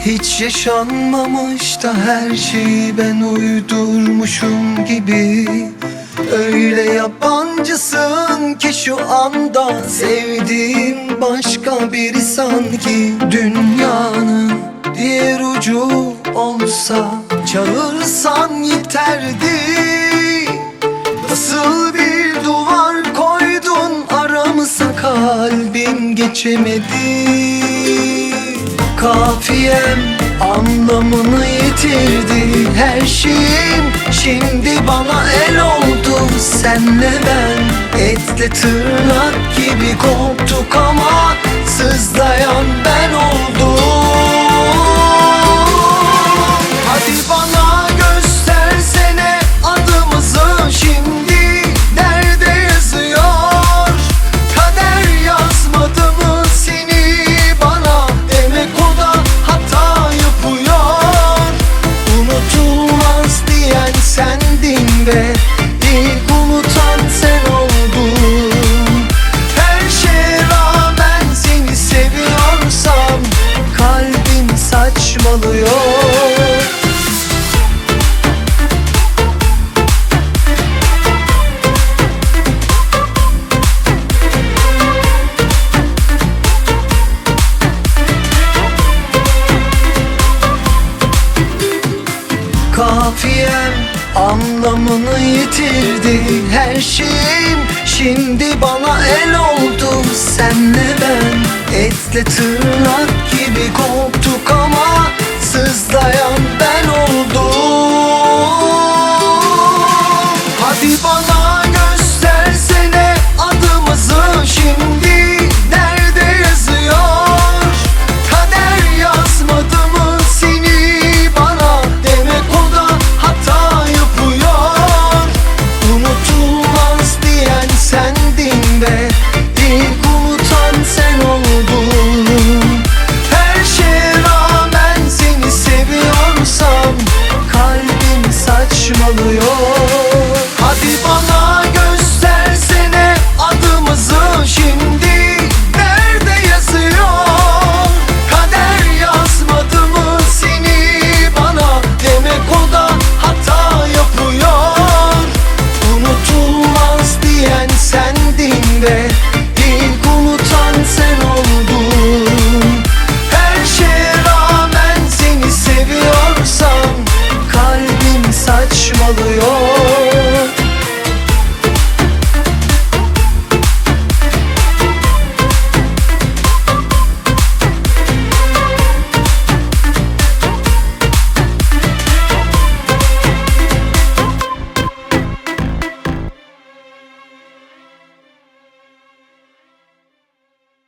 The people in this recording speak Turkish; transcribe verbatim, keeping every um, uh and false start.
Hiç yaşanmamış da her şeyi ben uydurmuşum gibi. Öyle yabancısın ki şu anda sevdiğim başka biri sanki. Dünyanın diğer ucu olsa çağırsan yeterdi. Nasıl bir duvar koydun aramıza, kalbim geçemedi. Kafiyem anlamını yitirdi, her şeyim şimdi bana el oldu. Senle ben etle tırnak gibi koptuk ama sızlayan ben oldum. Hadi bana göstersene adımızı, şimdi nerede yazıyor? Kader yazmadı mı seni bana? Demek o da hata yapıyor. Unutulmaz diyen sendin ve ilk unutan sen oldun. Her şeye rağmen seni seviyorsam kalbim saçmalıyor. Kafiyem anlamını yitirdi, her şeyim şimdi bana el oldu. Senle ben etle tırnak gibi koptuk ama